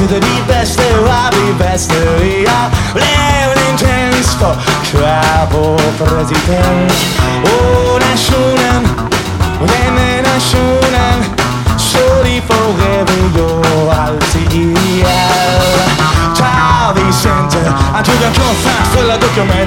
to the best of the best. We are living intense for travel president. Oh, national, then national. Sorry for having your RTL. Travis Center, I took a confront full of documents.